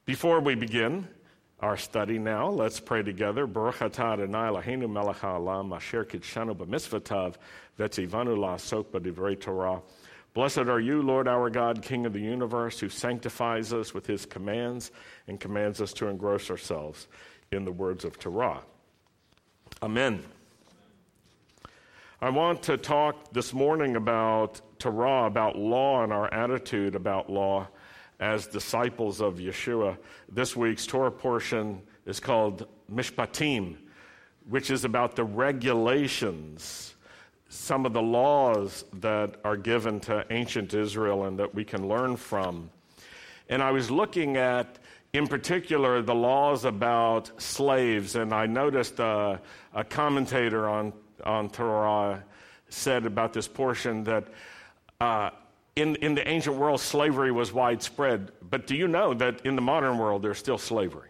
Before we begin our study now, let's pray together. Baruch atah Adonai Eloheinu melech haolam asher kidshanu b'mitzvotav v'tzivanu la'asok b'divrei Torah. Blessed are you, Lord our God, King of the universe, who sanctifies us with his commands and commands us to engross ourselves in the words of Torah. Amen. I want to talk this morning about Torah, about law, and our attitude about law as disciples of Yeshua. This week's Torah portion is called Mishpatim, which is about the regulations, some of the laws that are given to ancient Israel and that we can learn from. And I was looking at, in particular, the laws about slaves, and I noticed a commentator on Torah said about this portion that in the ancient world, slavery was widespread. But do you know that in the modern world, there's still slavery?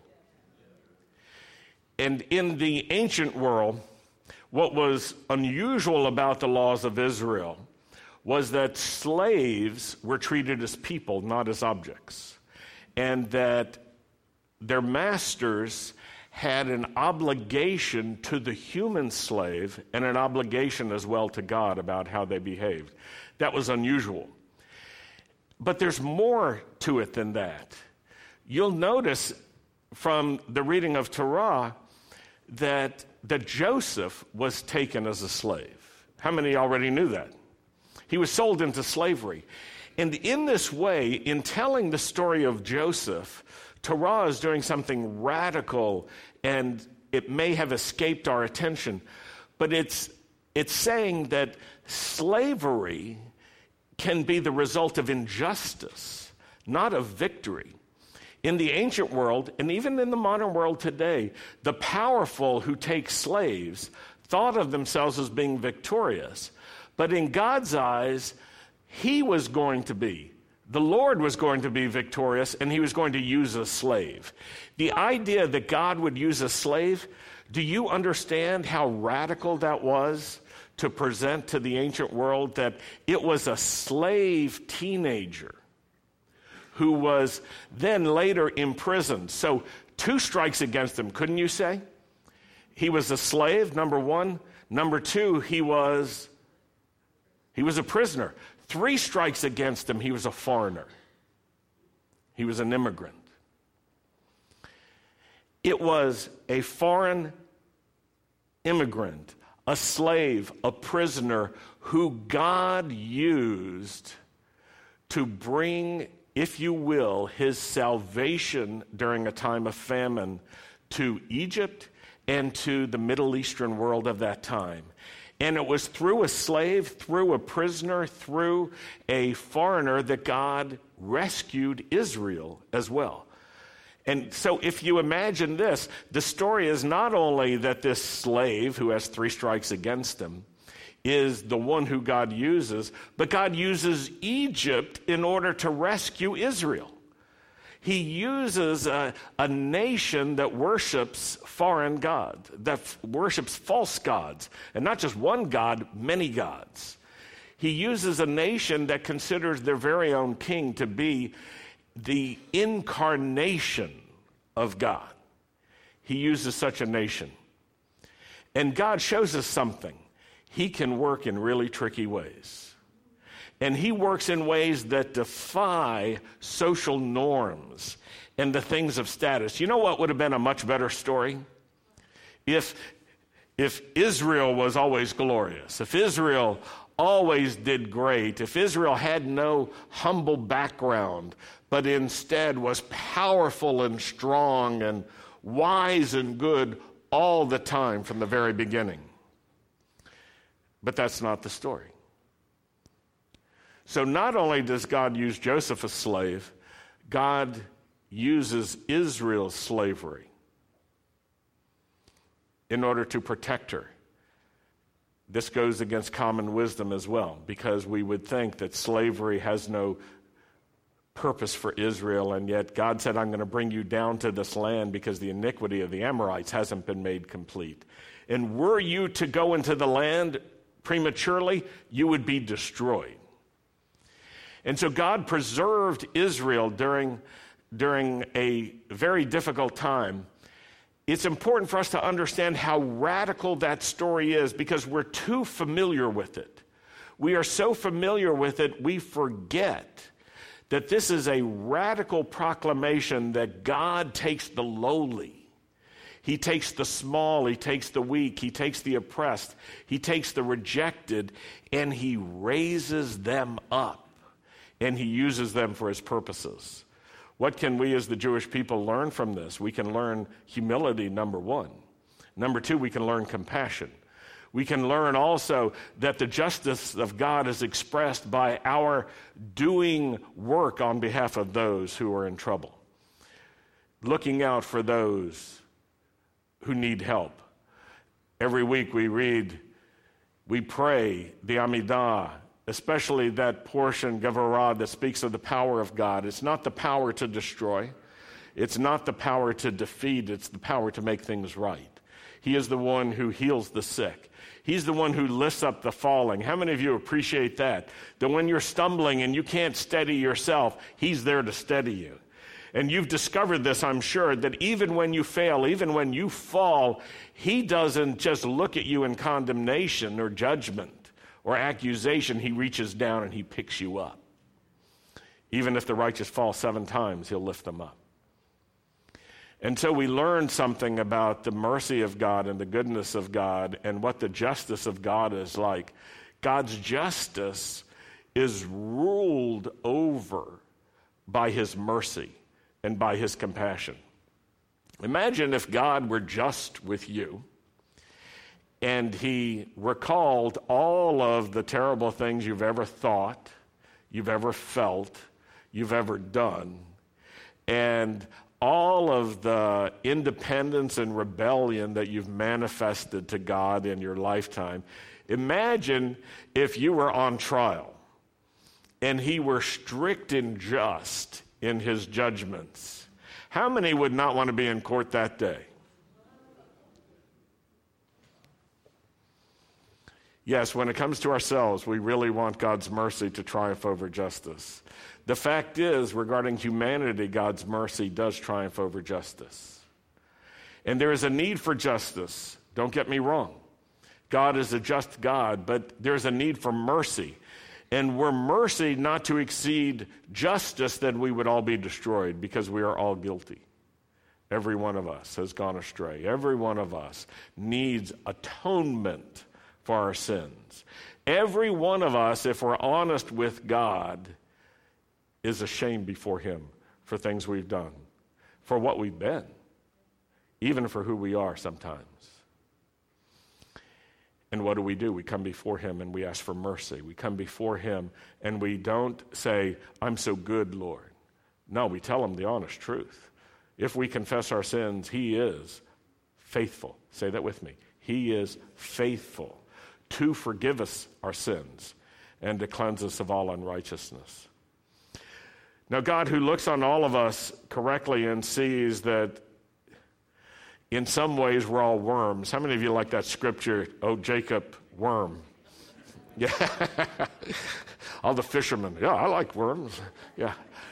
And in the ancient world, what was unusual about the laws of Israel was that slaves were treated as people, not as objects. And that their masters had an obligation to the human slave and an obligation as well to God about how they behaved. That was unusual. But there's more to it than that. You'll notice from the reading of Torah that Joseph was taken as a slave. How many already knew that? He was sold into slavery. And in this way, in telling the story of Joseph, Torah is doing something radical, and it may have escaped our attention, but it's saying that slavery can be the result of injustice, not of victory. In the ancient world, and even in the modern world today, the powerful who take slaves thought of themselves as being victorious. But in God's eyes, the Lord was going to be victorious, and he was going to use a slave. The idea that God would use a slave, do you understand how radical that was to present to the ancient world, that it was a slave teenager who was then later imprisoned? So 2 strikes against him, couldn't you say? He was a slave, number 1. Number 2, he was a prisoner. 3 strikes against him, he was a foreigner. He was an immigrant. It was a foreign immigrant, a slave, a prisoner, who God used to bring, if you will, his salvation during a time of famine to Egypt and to the Middle Eastern world of that time. And it was through a slave, through a prisoner, through a foreigner that God rescued Israel as well. And so if you imagine this, the story is not only that this slave who has 3 strikes against him is the one who God uses, but God uses Egypt in order to rescue Israel. He uses a nation that worships foreign gods, that worships false gods, and not just one god, many gods. He uses a nation that considers their very own king to be the incarnation of God. He uses such a nation. And God shows us something. He can work in really tricky ways. And he works in ways that defy social norms and the things of status. You know what would have been a much better story? If Israel was always glorious, if Israel always did great, if Israel had no humble background, but instead was powerful and strong and wise and good all the time from the very beginning. But that's not the story. So not only does God use Joseph as slave, God uses Israel's slavery in order to protect her. This goes against common wisdom as well, because we would think that slavery has no purpose for Israel, and yet God said, I'm going to bring you down to this land because the iniquity of the Amorites hasn't been made complete. And were you to go into the land prematurely, you would be destroyed. And so God preserved Israel during during a very difficult time, it's important for us to understand how radical that story is because we're too familiar with it. We are so familiar with it, we forget that this is a radical proclamation that God takes the lowly. He takes the small, he takes the weak, he takes the oppressed, he takes the rejected, and he raises them up, and he uses them for his purposes. What can we as the Jewish people learn from this? We can learn humility, number one. Number two, we can learn compassion. We can learn also that the justice of God is expressed by our doing work on behalf of those who are in trouble, looking out for those who need help. Every week we pray the Amidah, especially that portion, Gavarah, that speaks of the power of God. It's not the power to destroy. It's not the power to defeat. It's the power to make things right. He is the one who heals the sick. He's the one who lifts up the falling. How many of you appreciate that? That when you're stumbling and you can't steady yourself, he's there to steady you. And you've discovered this, I'm sure, that even when you fail, even when you fall, he doesn't just look at you in condemnation or judgment or accusation. He reaches down and he picks you up. Even if the righteous fall 7 times, he'll lift them up. And so we learn something about the mercy of God and the goodness of God and what the justice of God is like. God's justice is ruled over by his mercy and by his compassion. Imagine if God were just with you and he recalled all of the terrible things you've ever thought, you've ever felt, you've ever done, and all of the independence and rebellion that you've manifested to God in your lifetime. Imagine if you were on trial and he were strict and just in his judgments. How many would not want to be in court that day? Yes, when it comes to ourselves, we really want God's mercy to triumph over justice. The fact is, regarding humanity, God's mercy does triumph over justice. And there is a need for justice. Don't get me wrong. God is a just God, but there's a need for mercy. And were mercy not to exceed justice, then we would all be destroyed because we are all guilty. Every one of us has gone astray. Every one of us needs atonement for our sins. Every one of us, if we're honest with God, is ashamed before him for things we've done, for what we've been, even for who we are sometimes. And what do? We come before him and we ask for mercy. We come before him and we don't say, I'm so good, Lord. No, we tell him the honest truth. If we confess our sins, he is faithful. Say that with me. He is faithful to forgive us our sins and to cleanse us of all unrighteousness. Now, God, who looks on all of us correctly and sees that in some ways we're all worms. How many of you like that scripture, oh, Jacob, worm? Yeah. All the fishermen. Yeah, I like worms. Yeah.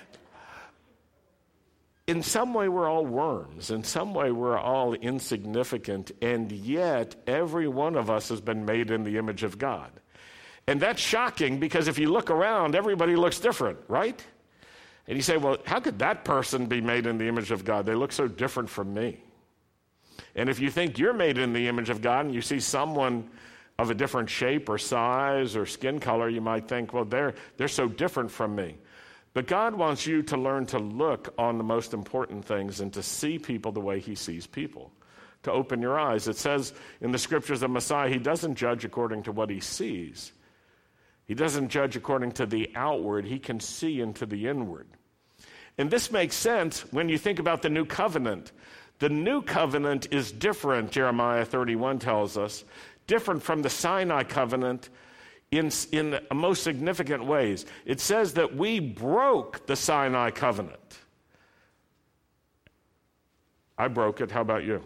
In some way, we're all worms. In some way, we're all insignificant. And yet, every one of us has been made in the image of God. And that's shocking because if you look around, everybody looks different, right? And you say, well, how could that person be made in the image of God? They look so different from me. And if you think you're made in the image of God and you see someone of a different shape or size or skin color, you might think, well, they're so different from me. But God wants you to learn to look on the most important things and to see people the way he sees people, to open your eyes. It says in the scriptures of Messiah, he doesn't judge according to what he sees. He doesn't judge according to the outward. He can see into the inward. And this makes sense when you think about the new covenant. The new covenant is different, Jeremiah 31 tells us, different from the Sinai covenant in most significant ways. It says that we broke the Sinai covenant. I broke it. How about you?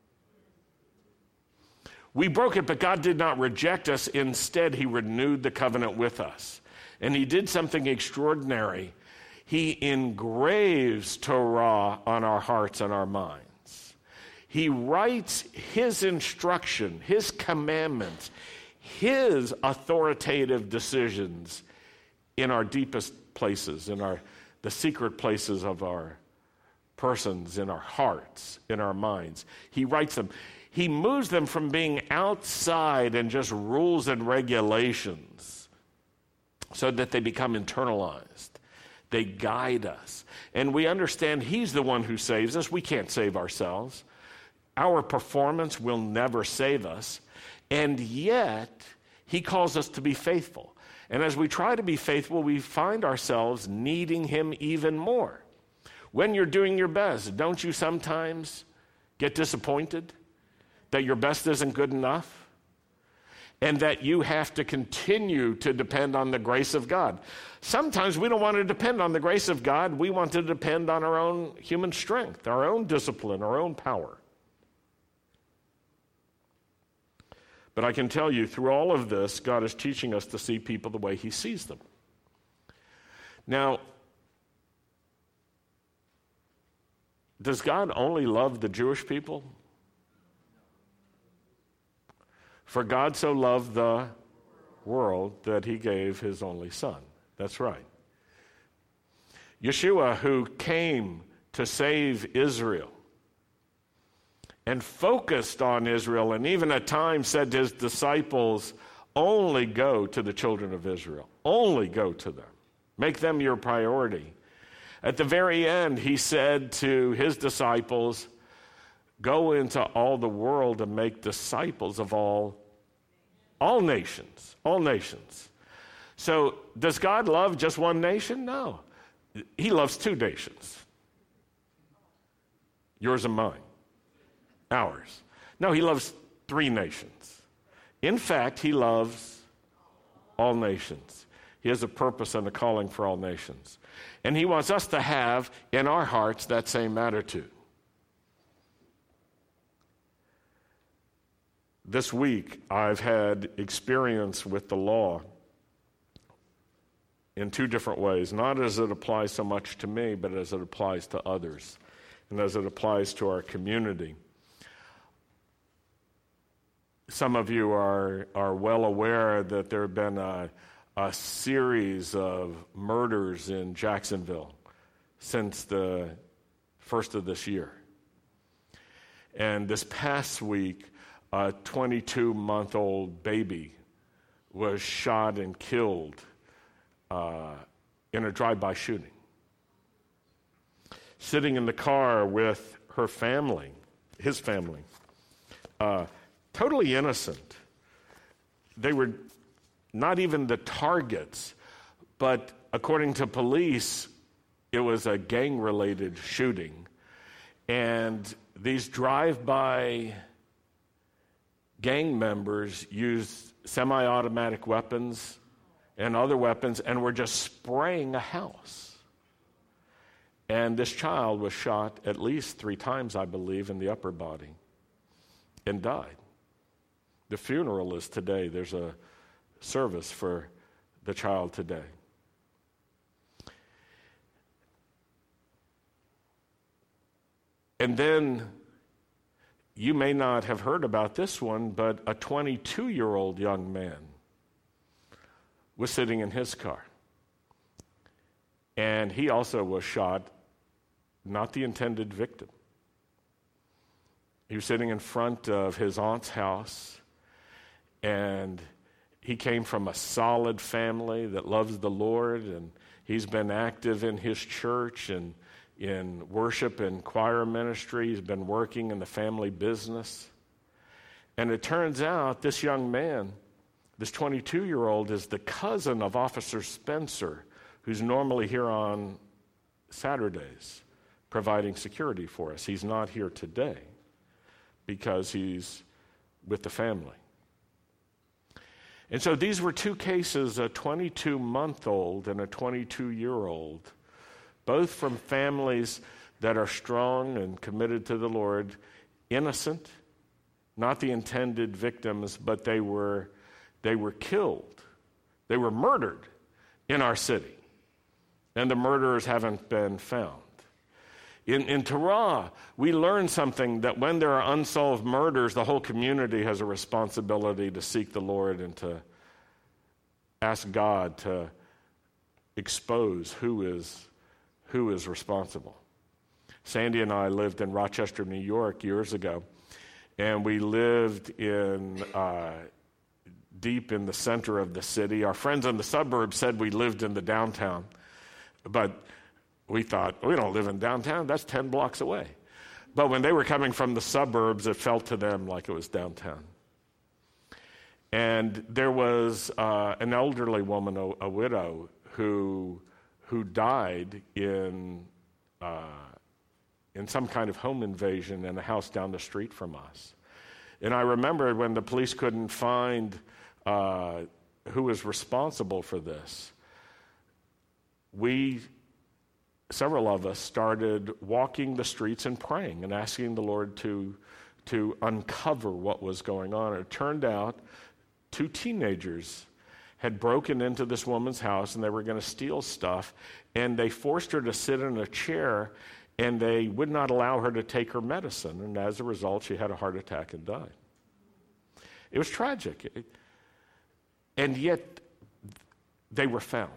We broke it, but God did not reject us. Instead, he renewed the covenant with us. And he did something extraordinary. He engraves Torah on our hearts and our minds. He writes his instruction, his commandments, his authoritative decisions in our deepest places, in the secret places of our persons, in our hearts, in our minds. He writes them. He moves them from being outside and just rules and regulations so that they become internalized. They guide us. And we understand he's the one who saves us. We can't save ourselves. Our performance will never save us. And yet, he calls us to be faithful. And as we try to be faithful, we find ourselves needing him even more. When you're doing your best, don't you sometimes get disappointed that your best isn't good enough? And that you have to continue to depend on the grace of God. Sometimes we don't want to depend on the grace of God. We want to depend on our own human strength, our own discipline, our own power. But I can tell you, through all of this, God is teaching us to see people the way he sees them. Now, does God only love the Jewish people? For God so loved the world that he gave his only son. That's right. Yeshua, who came to save Israel and focused on Israel, and even at times said to his disciples, only go to the children of Israel. Only go to them. Make them your priority. At the very end, he said to his disciples, go into all the world and make disciples of all nations. All nations. So does God love just one nation? No. He loves two nations. Yours and mine. Ours. No, he loves three nations. In fact, he loves all nations. He has a purpose and a calling for all nations. And he wants us to have in our hearts that same attitude. This week, I've had experience with the law in two different ways, not as it applies so much to me, but as it applies to others and as it applies to our community. Some of you are well aware that there have been a series of murders in Jacksonville since the first of this year. And this past week, a 22-month-old baby was shot and killed in a drive-by shooting. Sitting in the car with her family, his family, totally innocent. They were not even the targets, but according to police, it was a gang-related shooting. And these drive-by gang members used semi-automatic weapons and other weapons and were just spraying a house. And this child was shot at least 3 times, I believe, in the upper body and died. The funeral is today. There's a service for the child today. And then you may not have heard about this one, but a 22-year-old young man was sitting in his car. And he also was shot, not the intended victim. He was sitting in front of his aunt's house, and he came from a solid family that loves the Lord, and he's been active in his church and in worship and choir ministry. He's been working in the family business. And it turns out this young man, this 22-year-old, is the cousin of Officer Spencer, who's normally here on Saturdays providing security for us. He's not here today because he's with the family. And so these were two cases, a 22-month-old and a 22-year-old, both from families that are strong and committed to the Lord, innocent, not the intended victims, but they were killed. They were murdered in our city. and the murderers haven't been found. In Torah, we learn something that when there are unsolved murders, the whole community has a responsibility to seek the Lord and to ask God to expose who is responsible. Sandy and I lived in Rochester, New York years ago, and we lived in deep in the center of the city. Our friends in the suburbs said we lived in the downtown, but we thought, we don't live in downtown, that's 10 blocks away. But when they were coming from the suburbs, it felt to them like it was downtown. And there was an elderly woman, a widow, who died in some kind of home invasion in a house down the street from us. And I remember when the police couldn't find who was responsible for this, several of us started walking the streets and praying and asking the Lord to uncover what was going on. It turned out 2 teenagers had broken into this woman's house and they were going to steal stuff, and they forced her to sit in a chair and they would not allow her to take her medicine, and as a result she had a heart attack and died. It was tragic, and yet they were found.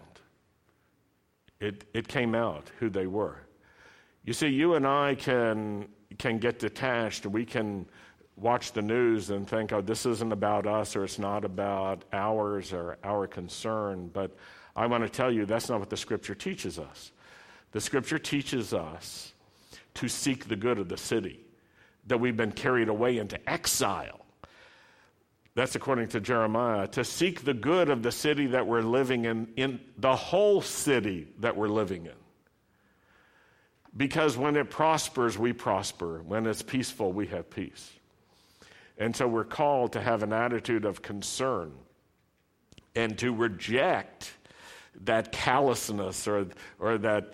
It came out who they were. You see, you and I can get detached, and we can watch the news and think, oh, this isn't about us, or it's not about ours or our concern. But I want to tell you, that's not what the Scripture teaches us. The Scripture teaches us to seek the good of the city, that we've been carried away into exile. That's according to Jeremiah, to seek the good of the city that we're living in the whole city that we're living in. Because when it prospers, we prosper. When it's peaceful, we have peace. And so we're called to have an attitude of concern and to reject that callousness or that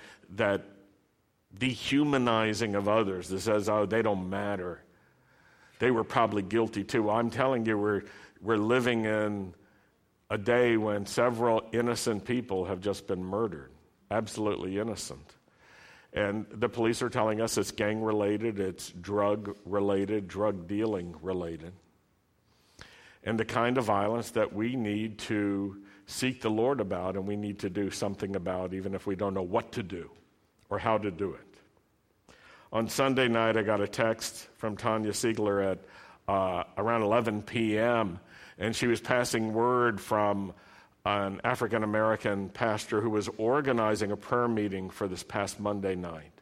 dehumanizing of others that says, oh, they don't matter. They were probably guilty too. I'm telling you, we're living in a day when several innocent people have just been murdered, absolutely innocent. And the police are telling us it's gang-related, it's drug-related, drug dealing-related. And the kind of violence that we need to seek the Lord about, and we need to do something about, even if we don't know what to do or how to do it. On Sunday night, I got a text from Tanya Siegler at around 11 p.m., and she was passing word from an African-American pastor who was organizing a prayer meeting for this past Monday night.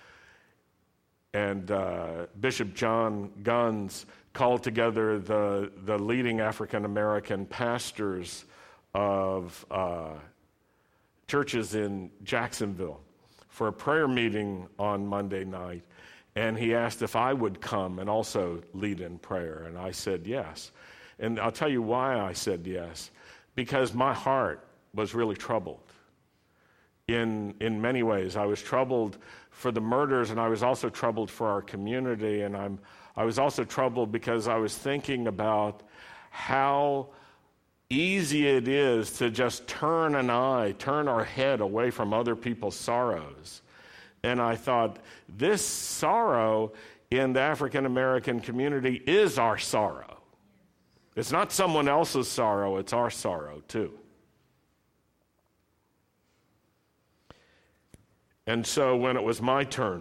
And Bishop John Guns called together the leading African-American pastors of churches in Jacksonville for a prayer meeting on Monday night, and he asked if I would come and also lead in prayer, and I said yes. And I'll tell you why I said yes. Because my heart was really troubled in many ways. I was troubled for the murders, and I was also troubled for our community, and I was also troubled because I was thinking about how easy it is to just turn our head away from other people's sorrows. And I thought, this sorrow in the African American community is our sorrow. It's not someone else's sorrow, it's our sorrow too. And so when it was my turn,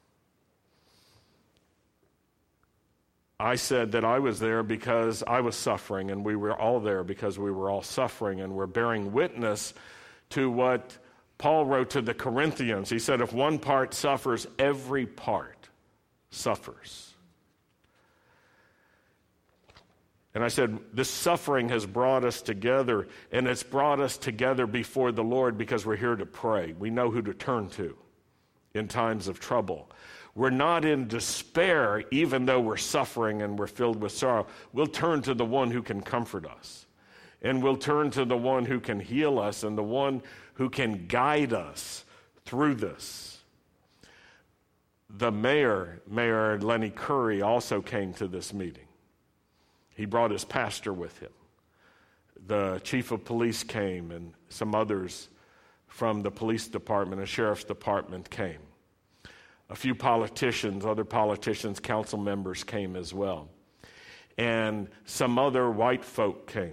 I said that I was there because I was suffering, and we were all there because we were all suffering, and we're bearing witness to what Paul wrote to the Corinthians. He said, if one part suffers, every part suffers. And I said, this suffering has brought us together, and it's brought us together before the Lord because we're here to pray. We know who to turn to in times of trouble. We're not in despair, even though we're suffering and we're filled with sorrow. We'll turn to the one who can comfort us. And we'll turn to the one who can heal us and the one who can guide us through this. The mayor, Mayor Lenny Curry, also came to this meeting. He brought his pastor with him. The chief of police came and some others from the police department and sheriff's department came. A few politicians, other politicians, council members came as well. And some other white folk came.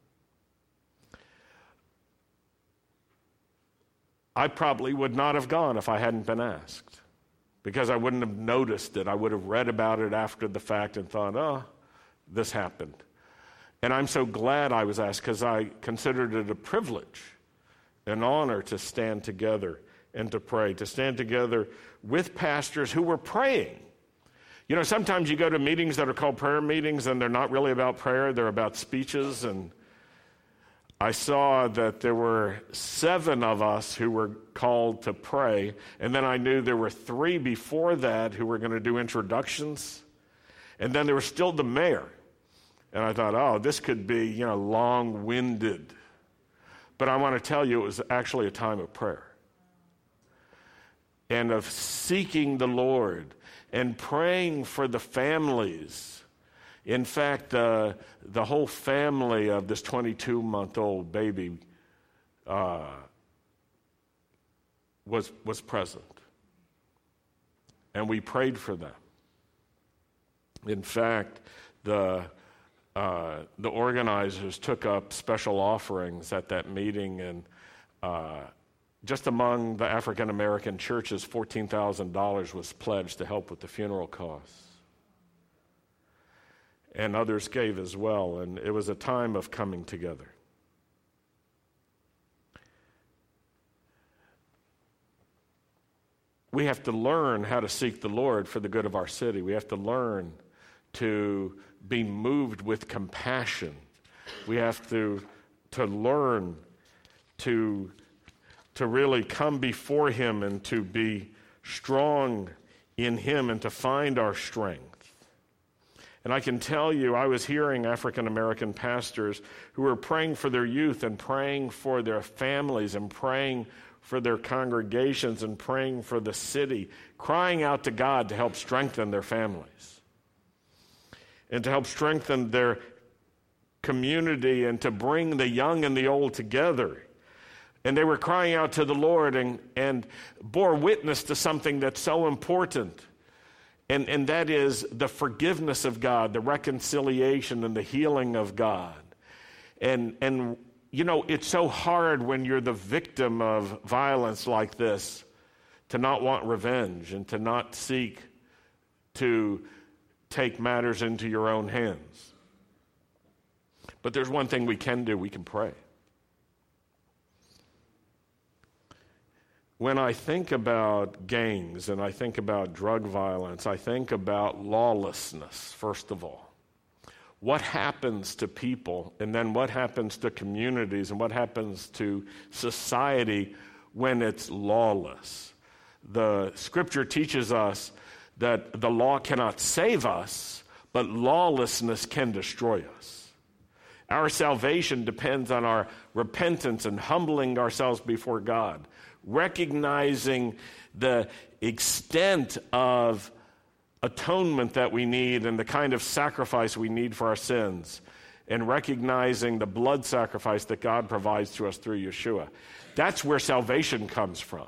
I probably would not have gone if I hadn't been asked, because I wouldn't have noticed it. I would have read about it after the fact and thought, oh, this happened. And I'm so glad I was asked, because I considered it a privilege, an honor to stand together and to pray, to stand together with pastors who were praying. You know, sometimes you go to meetings that are called prayer meetings, and they're not really about prayer, they're about speeches. And I saw that there were 7 of us who were called to pray, and then I knew there were 3 before that who were going to do introductions, and then there was still the mayor. And I thought, oh, this could be, long-winded. But I want to tell you, it was actually a time of prayer and of seeking the Lord and praying for the families. In fact, the whole family of this 22-month-old baby was present. And we prayed for them. In fact, the organizers took up special offerings at that meeting, and just among the African American churches, $14,000 was pledged to help with the funeral costs. And others gave as well, and it was a time of coming together. We have to learn how to seek the Lord for the good of our city. We have to learn to be moved with compassion. We have to learn to really come before Him and to be strong in Him and to find our strength. And I can tell you, I was hearing African American pastors who were praying for their youth and praying for their families and praying for their congregations and praying for the city, crying out to God to help strengthen their families and to help strengthen their community and to bring the young and the old together. And they were crying out to the Lord and bore witness to something that's so important. And that is the forgiveness of God, the reconciliation and the healing of God. And it's so hard when you're the victim of violence like this to not want revenge and to not seek to take matters into your own hands. But there's one thing we can do: we can pray. When I think about gangs and I think about drug violence, I think about lawlessness, first of all. What happens to people, and then what happens to communities, and what happens to society when it's lawless? The Scripture teaches us that the law cannot save us, but lawlessness can destroy us. Our salvation depends on our repentance and humbling ourselves before God, recognizing the extent of atonement that we need and the kind of sacrifice we need for our sins, and recognizing the blood sacrifice that God provides to us through Yeshua. That's where salvation comes from.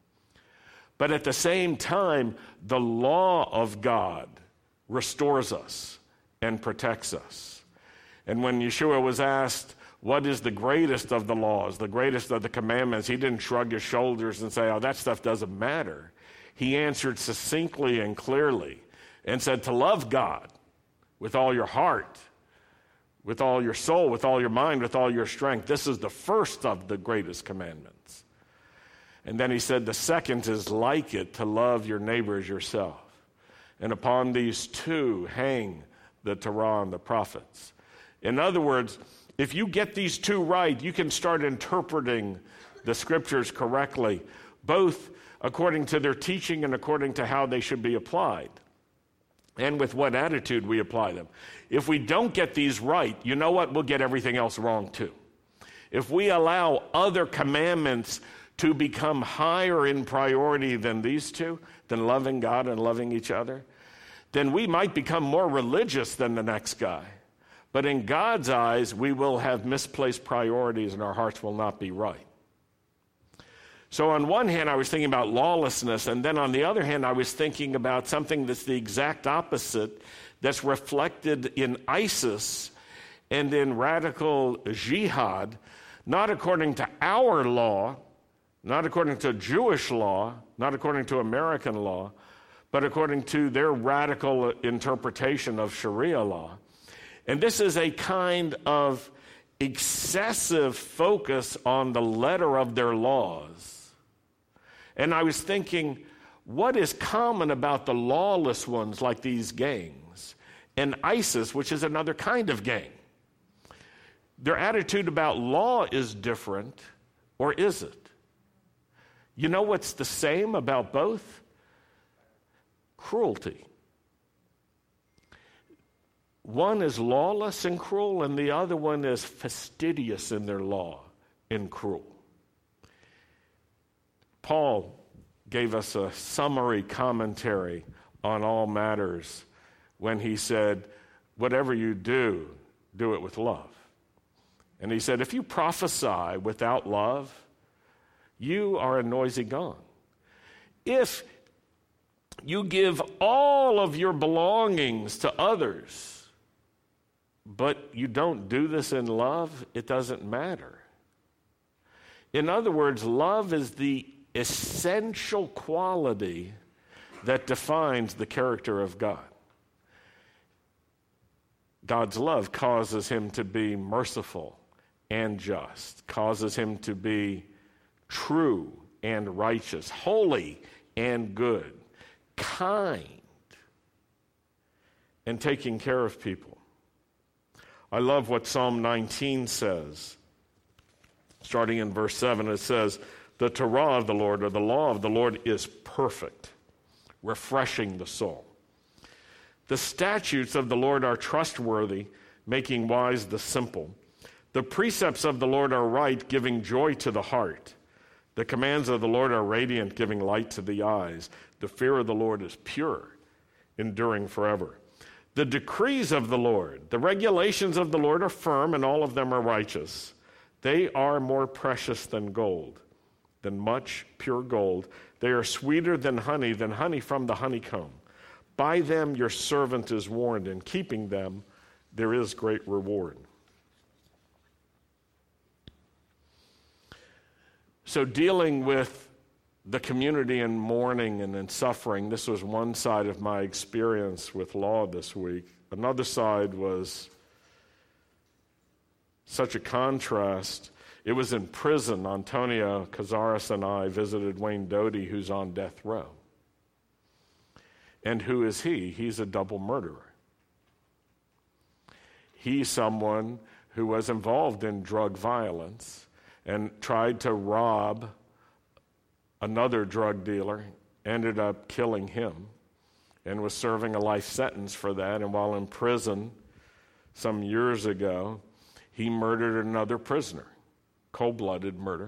But at the same time, the law of God restores us and protects us. And when Yeshua was asked, what is the greatest of the laws, the greatest of the commandments, he didn't shrug his shoulders and say, oh, that stuff doesn't matter. He answered succinctly and clearly and said to love God with all your heart, with all your soul, with all your mind, with all your strength. This is the first of the greatest commandments. And then he said the second is like it, to love your neighbor as yourself. And upon these two hang the Torah and the prophets. In other words, if you get these two right, you can start interpreting the Scriptures correctly, both according to their teaching and according to how they should be applied, and with what attitude we apply them. If we don't get these right, you know what? We'll get everything else wrong too. If we allow other commandments to become higher in priority than these two, than loving God and loving each other, then we might become more religious than the next guy. But in God's eyes, we will have misplaced priorities and our hearts will not be right. So on one hand, I was thinking about lawlessness, and then on the other hand, I was thinking about something that's the exact opposite, that's reflected in ISIS and in radical jihad, not according to our law, not according to Jewish law, not according to American law, but according to their radical interpretation of Sharia law. And this is a kind of excessive focus on the letter of their laws. And I was thinking, what is common about the lawless ones like these gangs and ISIS, which is another kind of gang? Their attitude about law is different, or is it? You know what's the same about both? Cruelty. One is lawless and cruel, and the other one is fastidious in their law and cruel. Paul gave us a summary commentary on all matters when he said, whatever you do, do it with love. And he said, if you prophesy without love, you are a noisy gong. If you give all of your belongings to others, but you don't do this in love, it doesn't matter. In other words, love is the essential quality that defines the character of God. God's love causes him to be merciful and just, causes him to be true and righteous, holy and good, kind, and taking care of people. I love what Psalm 19 says. Starting in verse 7, it says, the Torah of the Lord, or the law of the Lord, is perfect, refreshing the soul. The statutes of the Lord are trustworthy, making wise the simple. The precepts of the Lord are right, giving joy to the heart. The commands of the Lord are radiant, giving light to the eyes. The fear of the Lord is pure, enduring forever. The decrees of the Lord, the regulations of the Lord are firm, and all of them are righteous. They are more precious than gold, than much pure gold. They are sweeter than honey from the honeycomb. By them your servant is warned. In keeping them, there is great reward. So dealing with the community in mourning and in suffering, this was one side of my experience with law this week. Another side was such a contrast. It was in prison. Antonio Cazares and I visited Wayne Doty, who's on death row. And who is he? He's a double murderer. He's someone who was involved in drug violence and tried to rob another drug dealer, ended up killing him, and was serving a life sentence for that. And while in prison some years ago, he murdered another prisoner, cold-blooded murder.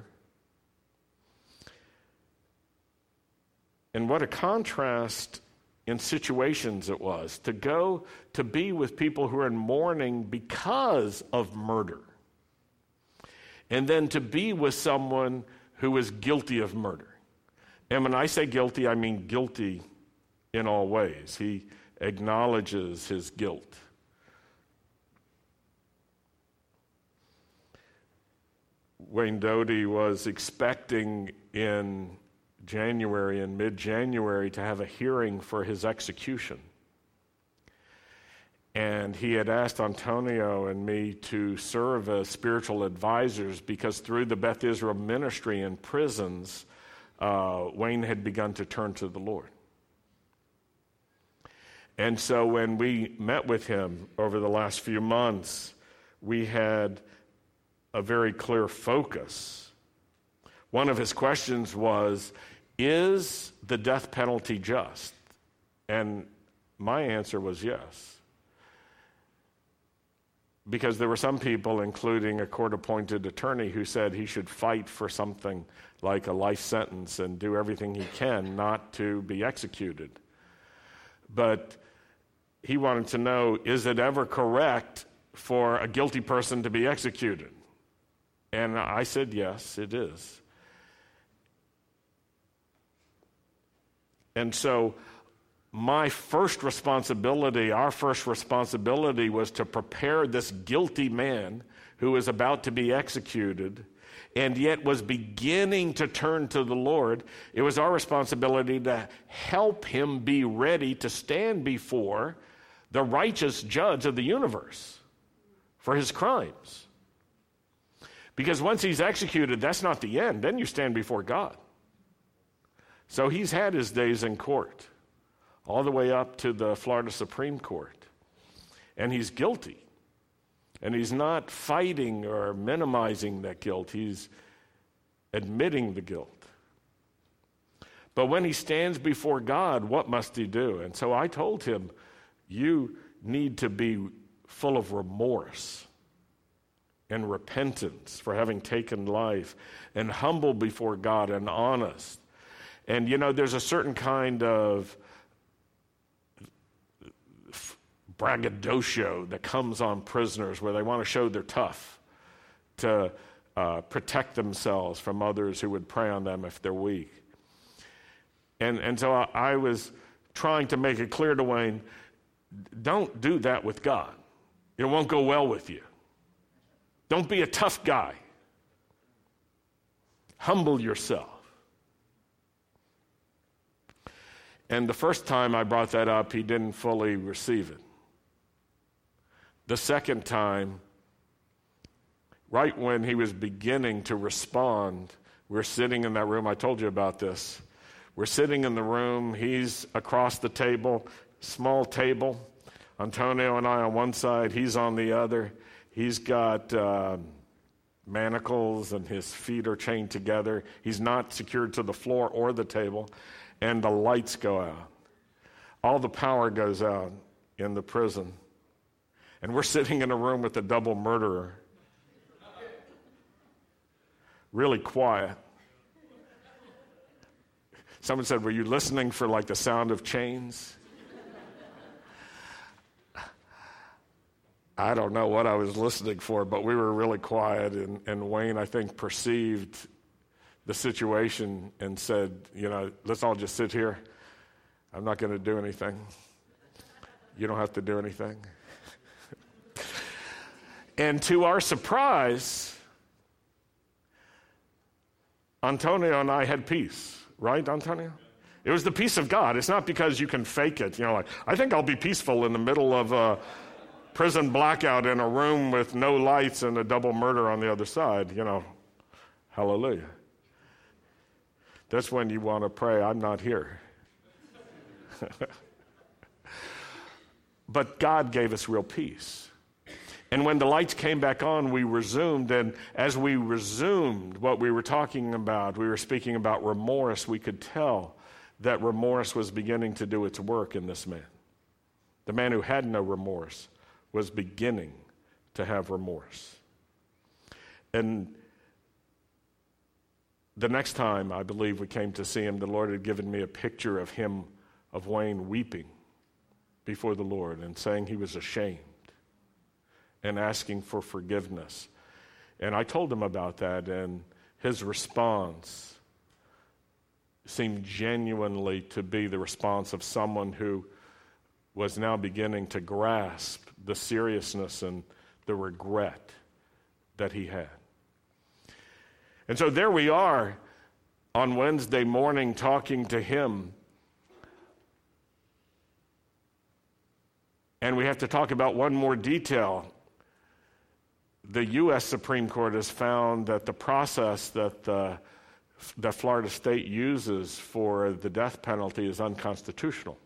And what a contrast in situations it was to go to be with people who are in mourning because of murder, and then to be with someone who is guilty of murder. And when I say guilty, I mean guilty in all ways. He acknowledges his guilt. Wayne Doty was expecting in mid-January, to have a hearing for his execution. And he had asked Antonio and me to serve as spiritual advisors because through the Beth Israel ministry in prisons, Wayne had begun to turn to the Lord. And so when we met with him over the last few months, we had a very clear focus. One of his questions was, is the death penalty just? And my answer was yes. Because there were some people, including a court-appointed attorney, who said he should fight for something like a life sentence and do everything he can not to be executed. But he wanted to know, is it ever correct for a guilty person to be executed? And I said, yes, it is. And so our first responsibility was to prepare this guilty man who was about to be executed and yet was beginning to turn to the Lord. It was our responsibility to help him be ready to stand before the righteous judge of the universe for his crimes. Because once he's executed, that's not the end. Then you stand before God. So he's had his days in court, all the way up to the Florida Supreme Court. And he's guilty. And he's not fighting or minimizing that guilt. He's admitting the guilt. But when he stands before God, what must he do? And so I told him, you need to be full of remorse and repentance for having taken life, and humble before God and honest. And there's a certain kind of braggadocio that comes on prisoners where they want to show they're tough to protect themselves from others who would prey on them if they're weak. And so I was trying to make it clear to Wayne, don't do that with God. It won't go well with you. Don't be a tough guy. Humble yourself. And the first time I brought that up, he didn't fully receive it. The second time, right when he was beginning to respond, we're sitting in that room. I told you about this. We're sitting in the room. He's across the table, small table. Antonio and I on one side, he's on the other. He's got manacles and his feet are chained together. He's not secured to the floor or the table. And the lights go out. All the power goes out in the prison. And we're sitting in a room with a double murderer. Really quiet. Someone said, were you listening for like the sound of chains? I don't know what I was listening for, but we were really quiet. And Wayne, I think, perceived the situation and said, let's all just sit here. I'm not going to do anything. You don't have to do anything. And to our surprise, Antonio and I had peace. Right, Antonio? It was the peace of God. It's not because you can fake it. I think I'll be peaceful in the middle of a prison blackout in a room with no lights and a double murder on the other side. Hallelujah. That's when you want to pray, I'm not here. But God gave us real peace. And when the lights came back on, we resumed. And as we resumed what we were talking about, we were speaking about remorse. We could tell that remorse was beginning to do its work in this man. The man who had no remorse was beginning to have remorse. And the next time, I believe, we came to see him, the Lord had given me a picture of him, of Wayne, weeping before the Lord and saying he was ashamed and asking for forgiveness. And I told him about that, and his response seemed genuinely to be the response of someone who was now beginning to grasp the seriousness and the regret that he had. And so there we are on Wednesday morning talking to him. And we have to talk about one more detail. The U.S. Supreme Court has found that the process that Florida State uses for the death penalty is unconstitutional,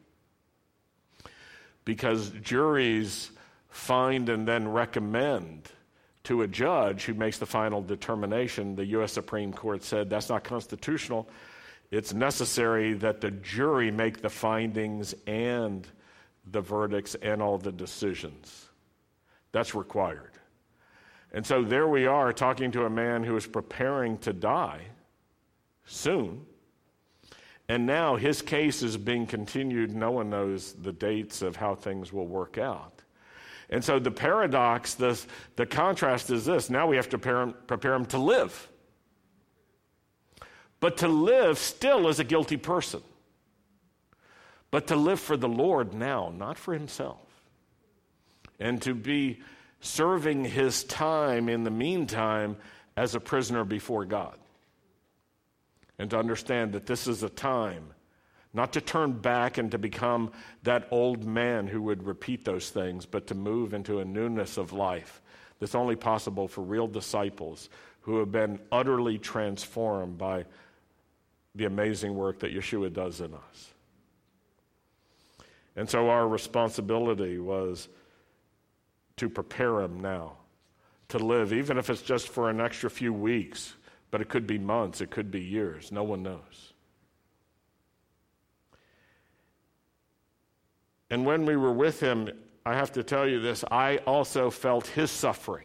because juries find and then recommend to a judge who makes the final determination. The U.S. Supreme Court said that's not constitutional. It's necessary that the jury make the findings and the verdicts and all the decisions. That's required. And so there we are talking to a man who is preparing to die soon. And now his case is being continued. No one knows the dates of how things will work out. And so the paradox, the contrast is this. Now we have to prepare him to live. But to live still as a guilty person. but to live for the Lord now, not for himself. And to be serving his time in the meantime as a prisoner before God. And to understand that this is a time not to turn back and to become that old man who would repeat those things, but to move into a newness of life that's only possible for real disciples who have been utterly transformed by the amazing work that Yeshua does in us. And so our responsibility was to prepare him now to live, even if it's just for an extra few weeks, but it could be months, it could be years. No one knows. And when we were with him, I have to tell you this, I also felt his suffering.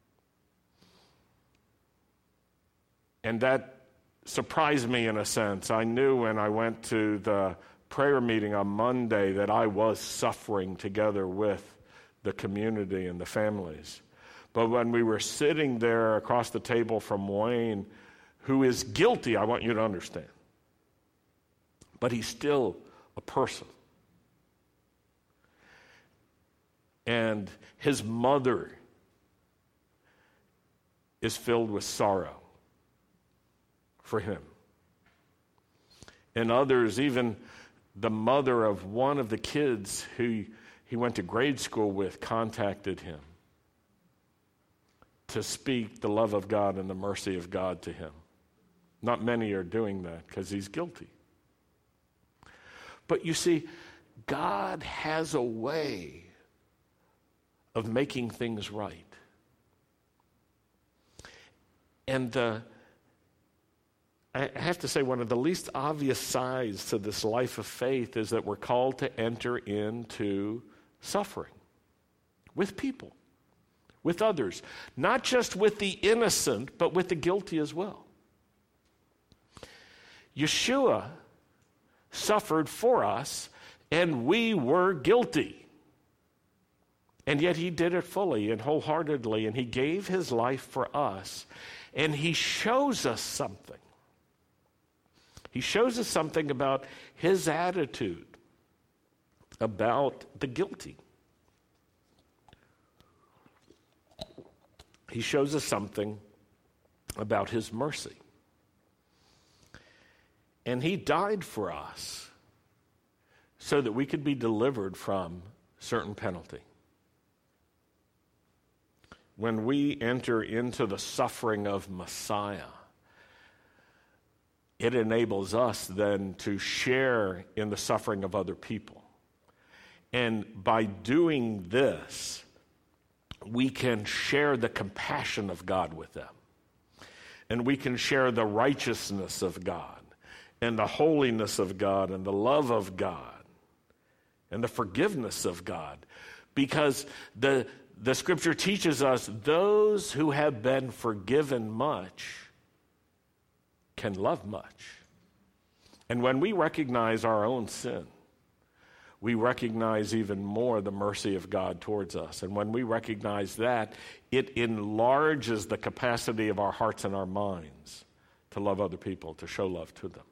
And that surprised me in a sense. I knew when I went to the prayer meeting on Monday that I was suffering together with the community and the families. But when we were sitting there across the table from Wayne, who is guilty, I want you to understand, but he's still a person. And his mother is filled with sorrow for him. And others, even the mother of one of the kids who he went to grade school with, contacted him to speak the love of God and the mercy of God to him. Not many are doing that because he's guilty. But you see, God has a way of making things right. And I have to say, one of the least obvious sides to this life of faith is that we're called to enter into suffering with people, with others, not just with the innocent, but with the guilty as well. Yeshua suffered for us, and we were guilty. And yet he did it fully and wholeheartedly, and he gave his life for us, and he shows us something. He shows us something about his attitude about the guilty. He shows us something about his mercy. And he died for us so that we could be delivered from certain penalty. When we enter into the suffering of Messiah, it enables us then to share in the suffering of other people. And by doing this, we can share the compassion of God with them. And we can share the righteousness of God and the holiness of God and the love of God and the forgiveness of God. Because the scripture teaches us those who have been forgiven much can love much. And when we recognize our own sin, we recognize even more the mercy of God towards us. And when we recognize that, it enlarges the capacity of our hearts and our minds to love other people, to show love to them.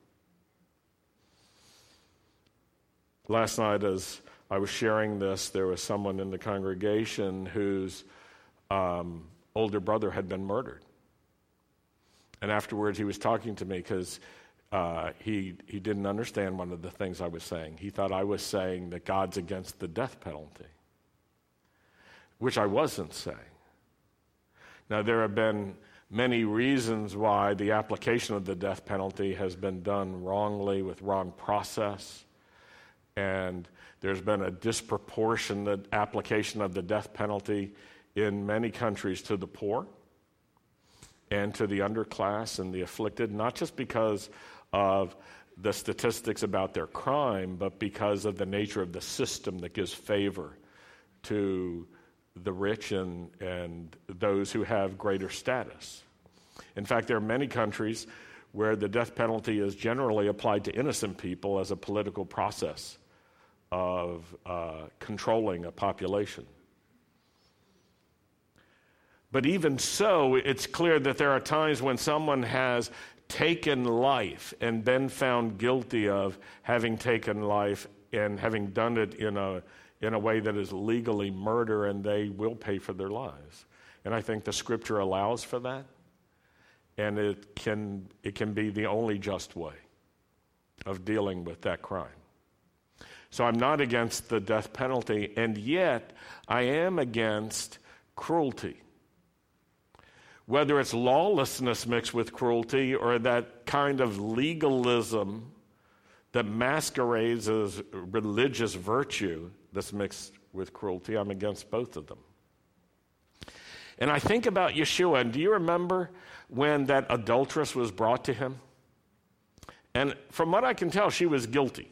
Last night, as I was sharing this, there was someone in the congregation whose older brother had been murdered. And afterwards, he was talking to me because he didn't understand one of the things I was saying. He thought I was saying that God's against the death penalty, which I wasn't saying. Now, there have been many reasons why the application of the death penalty has been done wrongly with wrong process. And there's been a disproportionate application of the death penalty in many countries to the poor and to the underclass and the afflicted, not just because of the statistics about their crime, but because of the nature of the system that gives favor to the rich and those who have greater status. In fact, there are many countries where the death penalty is generally applied to innocent people as a political process of controlling a population. But even so, it's clear that there are times when someone has taken life and been found guilty of having taken life and having done it in a way that is legally murder, and they will pay for their lives. And I think the Scripture allows for that, and it can be the only just way of dealing with that crime. So I'm not against the death penalty, and yet I am against cruelty. Whether it's lawlessness mixed with cruelty or that kind of legalism that masquerades as religious virtue that's mixed with cruelty, I'm against both of them. And I think about Yeshua, and do you remember when that adulteress was brought to him? And from what I can tell, she was guilty.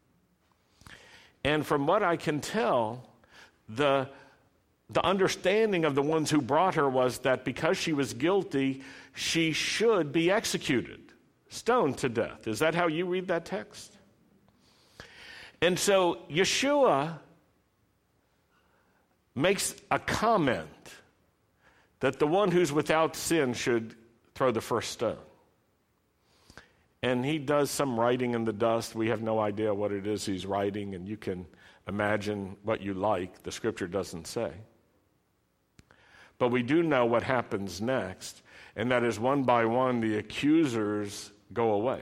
And from what I can tell, the understanding of the ones who brought her was that because she was guilty, she should be executed, stoned to death. Is that how you read that text? And so Yeshua makes a comment that the one who's without sin should throw the first stone. And he does some writing in the dust. We have no idea what it is he's writing, and you can imagine what you like. The Scripture doesn't say. But we do know what happens next, and that is one by one the accusers go away.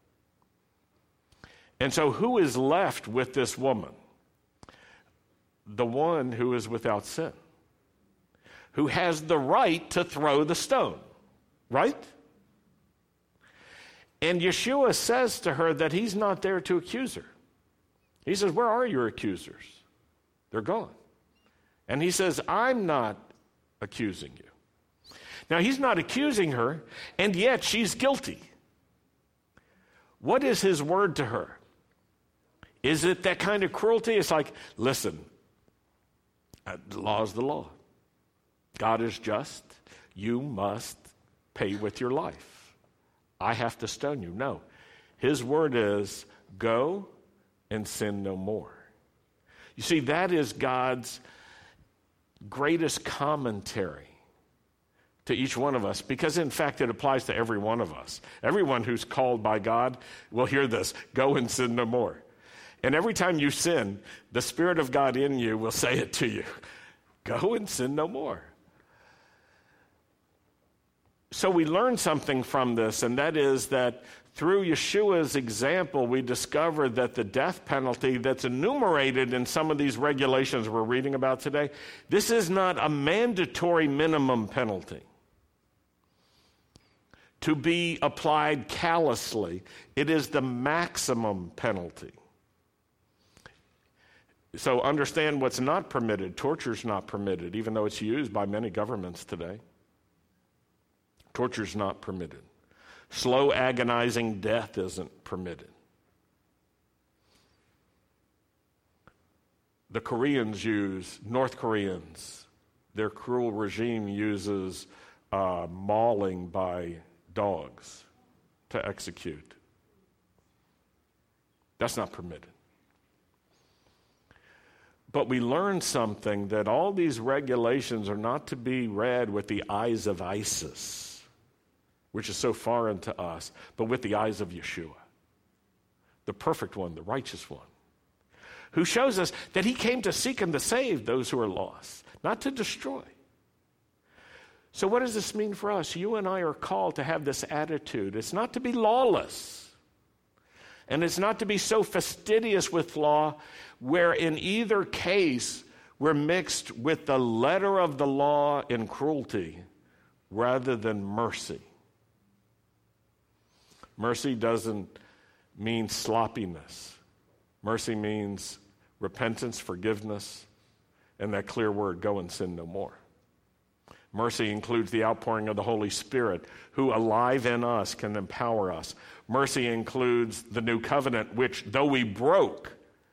And so who is left with this woman? The one who is without sin, who has the right to throw the stone, right? And Yeshua says to her that he's not there to accuse her. He says, "Where are your accusers?" They're gone. And he says, "I'm not accusing you." Now, he's not accusing her, and yet she's guilty. What is his word to her? Is it that kind of cruelty? It's like, listen, the law is the law. God is just. You must pay with your life. I have to stone you. No. His word is, go and sin no more. You see, that is God's greatest commentary to each one of us, because in fact it applies to every one of us. Everyone who's called by God will hear this, go and sin no more. And every time you sin, the Spirit of God in you will say it to you, go and sin no more. So we learn something from this, and that is that through Yeshua's example, we discover that the death penalty that's enumerated in some of these regulations we're reading about today, this is not a mandatory minimum penalty to be applied callously. It is the maximum penalty. So understand what's not permitted. Torture's not permitted, even though it's used by many governments today. Torture's not permitted. Slow, agonizing death isn't permitted. The North Koreans, their cruel regime uses mauling by dogs to execute. That's not permitted. But we learn something, that all these regulations are not to be read with the eyes of ISIS, which is so foreign to us, but with the eyes of Yeshua, the perfect one, the righteous one, who shows us that he came to seek and to save those who are lost, not to destroy. So what does this mean for us? You and I are called to have this attitude. It's not to be lawless, and it's not to be so fastidious with law, where in either case we're mixed with the letter of the law in cruelty rather than mercy. Mercy doesn't mean sloppiness. Mercy means repentance, forgiveness, and that clear word, go and sin no more. Mercy includes the outpouring of the Holy Spirit, who alive in us can empower us. Mercy includes the new covenant, which, though we broke,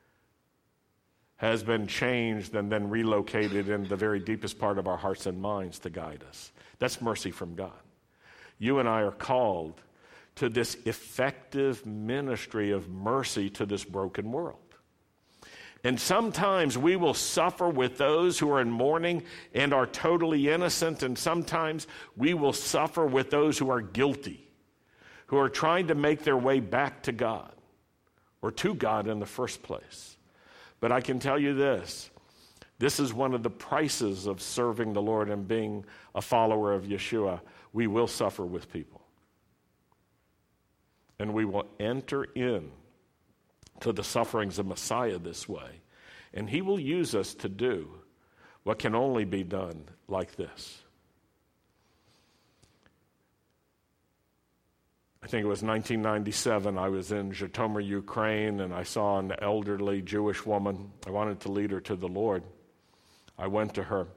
has been changed and then relocated in the very deepest part of our hearts and minds to guide us. That's mercy from God. You and I are called to this effective ministry of mercy to this broken world. And sometimes we will suffer with those who are in mourning and are totally innocent, and sometimes we will suffer with those who are guilty, who are trying to make their way back to God, or to God in the first place. But I can tell you this. This is one of the prices of serving the Lord and being a follower of Yeshua. We will suffer with people. And we will enter in to the sufferings of Messiah this way. And he will use us to do what can only be done like this. I think it was 1997. I was in Zhytomyr, Ukraine, and I saw an elderly Jewish woman. I wanted to lead her to the Lord. I went to her,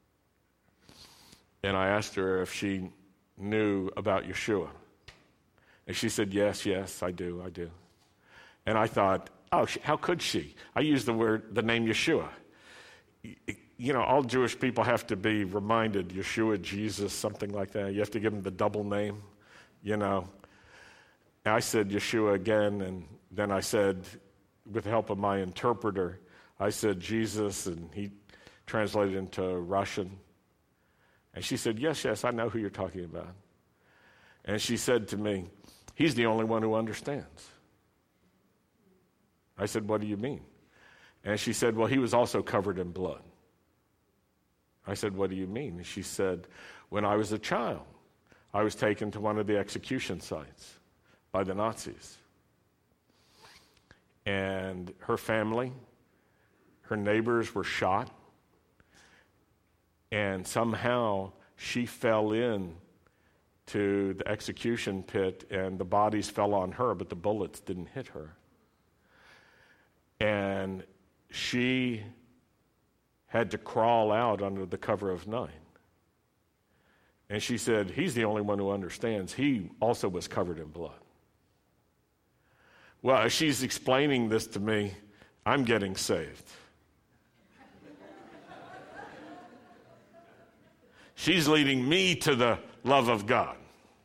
and I asked her if she knew about Yeshua. And she said, yes, I do. And I thought, oh, how could she? I used the name Yeshua. You know, all Jewish people have to be reminded, Yeshua, Jesus, something like that. You have to give them the double name, you know. And I said Yeshua again, and then I said, with the help of my interpreter, I said Jesus, and he translated into Russian. And she said, yes, I know who you're talking about. And she said to me, he's the only one who understands. I said, what do you mean? And she said, well, he was also covered in blood. I said, what do you mean? And she said, when I was a child, I was taken to one of the execution sites by the Nazis. And her family, her neighbors were shot. And somehow she fell in to the execution pit, and the bodies fell on her, but the bullets didn't hit her. And she had to crawl out under the cover of night. And she said, he's the only one who understands. He also was covered in blood. Well, as she's explaining this to me, I'm getting saved. She's leading me to the love of God.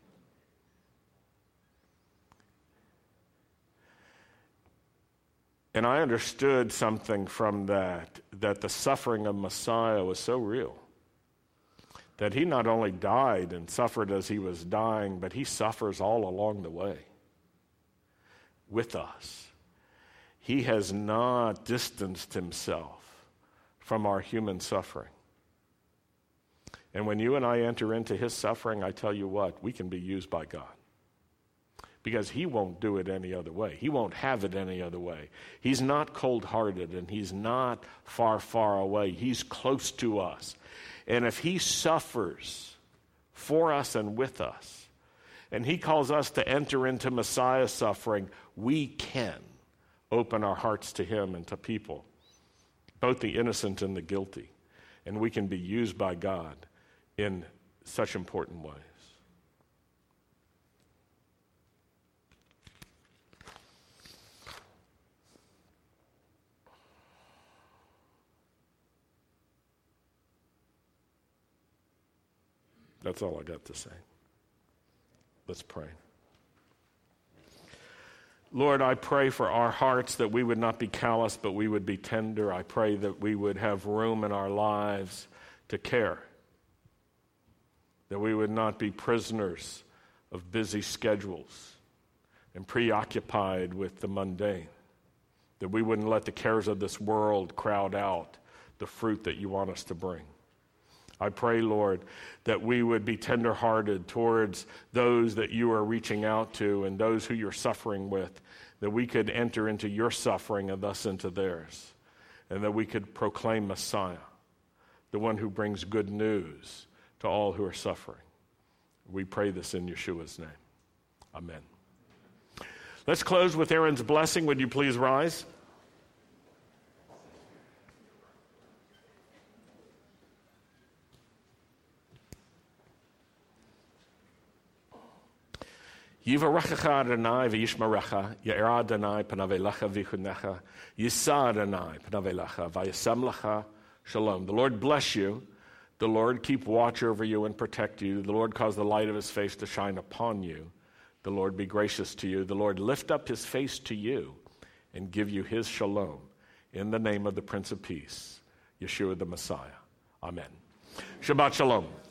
And I understood something from that the suffering of Messiah was so real, that he not only died and suffered as he was dying, but he suffers all along the way with us. He has not distanced himself from our human suffering. And when you and I enter into his suffering, I tell you what, we can be used by God. Because he won't do it any other way. He won't have it any other way. He's not cold-hearted, and he's not far, far away. He's close to us. And if he suffers for us and with us, and he calls us to enter into Messiah's suffering, we can open our hearts to him and to people, both the innocent and the guilty. And we can be used by God in such important ways. That's all I got to say. Let's pray. Lord, I pray for our hearts that we would not be callous, but we would be tender. I pray that we would have room in our lives to care, that we would not be prisoners of busy schedules and preoccupied with the mundane, that we wouldn't let the cares of this world crowd out the fruit that you want us to bring. I pray, Lord, that we would be tenderhearted towards those that you are reaching out to and those who you're suffering with, that we could enter into your suffering and thus into theirs, and that we could proclaim Messiah, the one who brings good news to all who are suffering. We pray this in Yeshua's name. Amen. Let's close with Aaron's blessing. Would you please rise? Yivarechecha Adonai v'yishmerecha, Ye'era Adonai panav elecha v'chunecha, Yisa Adonai panav elecha v'yasem lecha shalom. The Lord bless you. The Lord keep watch over you and protect you. The Lord cause the light of his face to shine upon you. The Lord be gracious to you. The Lord lift up his face to you and give you his shalom. In the name of the Prince of Peace, Yeshua the Messiah. Amen. Shabbat shalom.